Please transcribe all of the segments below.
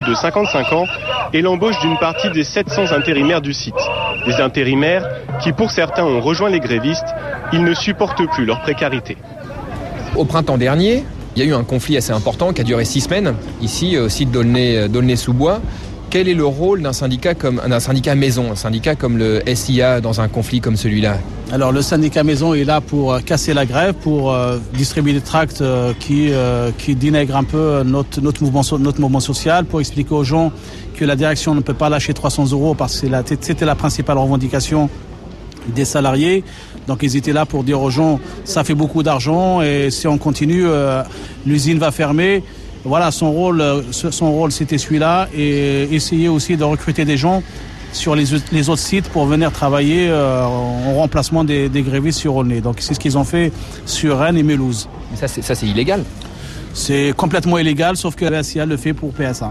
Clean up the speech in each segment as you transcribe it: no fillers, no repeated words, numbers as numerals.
de 55 ans et l'embauche d'une partie des 700 intérimaires du site. Des intérimaires qui, pour certains, ont rejoint les grévistes. Ils ne supportent plus leur précarité. Au printemps dernier, il y a eu un conflit assez important qui a duré 6 semaines, ici au site d'Aulnay-sous-Bois. Quel est le rôle d'un syndicat maison, un syndicat comme le SIA dans un conflit comme celui-là ? Alors le syndicat maison est là pour casser la grève, pour distribuer des tracts qui dénègrent un peu notre mouvement social, pour expliquer aux gens que la direction ne peut pas lâcher 300 € parce que c'était la principale revendication des salariés. Donc ils étaient là pour dire aux gens ça fait beaucoup d'argent et si on continue, l'usine va fermer. Voilà, son rôle c'était celui-là et essayer aussi de recruter des gens sur les autres sites pour venir travailler en remplacement des grévistes sur Aulnay. Donc c'est ce qu'ils ont fait sur Rennes et Mulhouse. Mais ça c'est illégal. C'est complètement illégal, sauf que la SIA le fait pour PSA.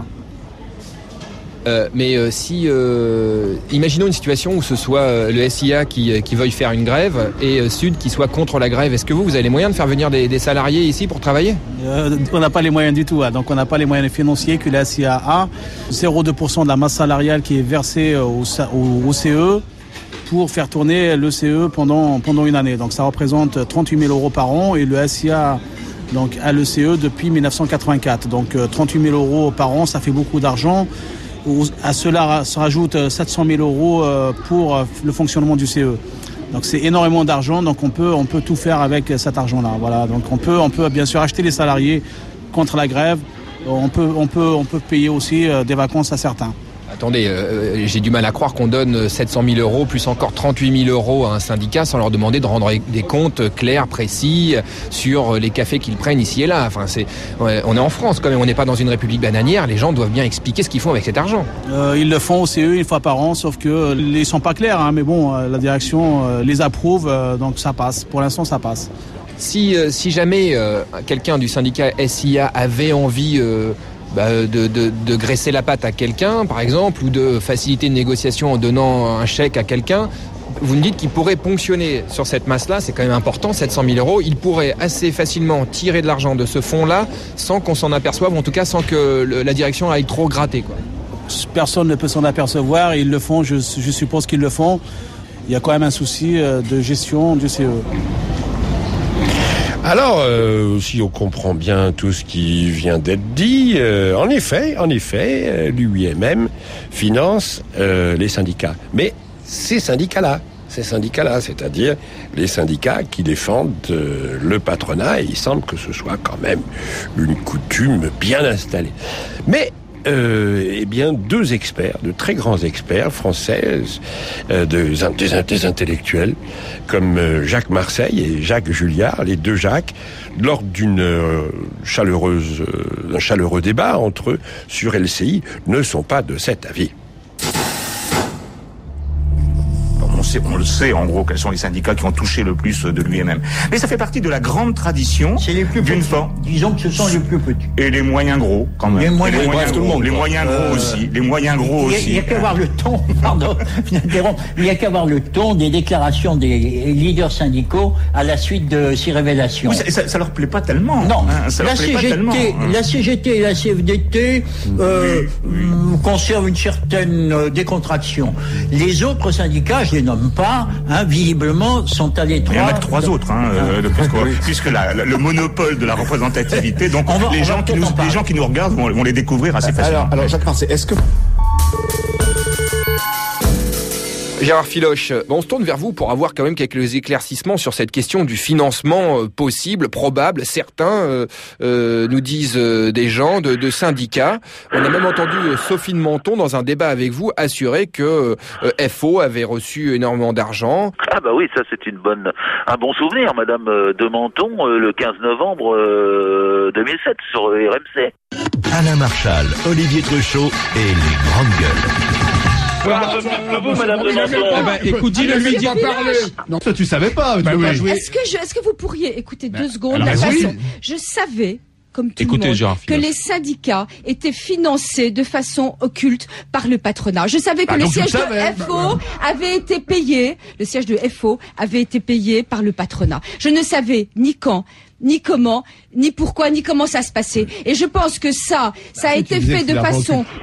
Imaginons une situation où ce soit le SIA qui veuille faire une grève et Sud qui soit contre la grève. Est-ce que vous avez les moyens de faire venir des salariés ici pour travailler ? On n'a pas les moyens du tout. Donc on n'a pas les moyens financiers que la SIA a. 0,2% de la masse salariale qui est versée au CE pour faire tourner le CE pendant une année. Donc ça représente 38 000 € par an et le SIA donc, a le CE depuis 1984. Donc 38 000 € par an, ça fait beaucoup d'argent. À cela se rajoute 700 000 € pour le fonctionnement du CE. Donc c'est énormément d'argent, donc on peut tout faire avec cet argent-là. Voilà, donc on peut bien sûr acheter les salariés contre la grève. On peut payer aussi des vacances à certains. Attendez, j'ai du mal à croire qu'on donne 700 000 € plus encore 38 000 € à un syndicat sans leur demander de rendre des comptes clairs, précis sur les cafés qu'ils prennent ici et là. Enfin, on est en France quand même, on n'est pas dans une république bananière. Les gens doivent bien expliquer ce qu'ils font avec cet argent. Ils le font au CE une fois par an, sauf que ils sont pas clairs. Mais bon, la direction les approuve, donc ça passe. Pour l'instant, ça passe. Si jamais quelqu'un du syndicat SIA avait envie de graisser la patte à quelqu'un, par exemple, ou de faciliter une négociation en donnant un chèque à quelqu'un, vous me dites qu'il pourrait ponctionner sur cette masse-là, c'est quand même important, 700 000 €, il pourrait assez facilement tirer de l'argent de ce fonds-là sans qu'on s'en aperçoive, ou en tout cas sans que la direction aille trop gratter, quoi. Personne ne peut s'en apercevoir, ils le font, je suppose qu'ils le font. Il y a quand même un souci de gestion du CE. Alors, si on comprend bien tout ce qui vient d'être dit, en effet, l'UIMM finance les syndicats. Mais ces syndicats-là, c'est-à-dire les syndicats qui défendent le patronat, et il semble que ce soit quand même une coutume bien installée. Mais deux experts, de très grands experts français, des intellectuels, comme Jacques Marseille et Jacques Julliard, les deux Jacques, lors d'un chaleureux débat entre eux sur LCI, ne sont pas de cet avis. On le sait, en gros, quels sont les syndicats qui ont touché le plus de l'UIMM. Mais ça fait partie de la grande tradition d'une forme. Disons que ce sont les plus petits. Et les moyens gros, quand même. Les moyens gros aussi. Il n'y a qu'à voir le ton, pardon, il n'y a qu'à voir le ton des déclarations des leaders syndicaux à la suite de ces révélations. Oui, ça leur plaît pas tellement. Non, la CGT et la CFDT conservent une certaine décontraction. Les autres syndicats, je les nomme pas, visiblement sont à l'étroit. Il y en a que 3 autres, puisque le monopole de la représentativité, donc les gens qui nous regardent vont les découvrir assez facilement. Alors Jacques Marseille, est-ce que... Gérard Filoche, on se tourne vers vous pour avoir quand même quelques éclaircissements sur cette question du financement possible, probable. Certains nous disent des gens de syndicats. On a même entendu Sophie de Menton dans un débat avec vous assurer que FO avait reçu énormément d'argent. Ah bah oui, ça c'est un bon souvenir, Madame de Menton, le 15 novembre 2007 sur RMC. Alain Marchal, Olivier Truchot et les grandes gueules. Madame de Menton. Écoute, dis-le lui, dis pas parler. Non, ça tu savais pas. Est-ce que vous pourriez écouter 2 secondes la façon. Je savais, comme tout le monde, que les syndicats étaient financés de façon occulte par le patronat. Je savais que le siège de FO avait été payé. Le siège de FO avait été payé par le patronat. Je ne savais ni quand, ni comment, ni pourquoi, ni comment ça se passait. Et je pense que ça a été fait de façon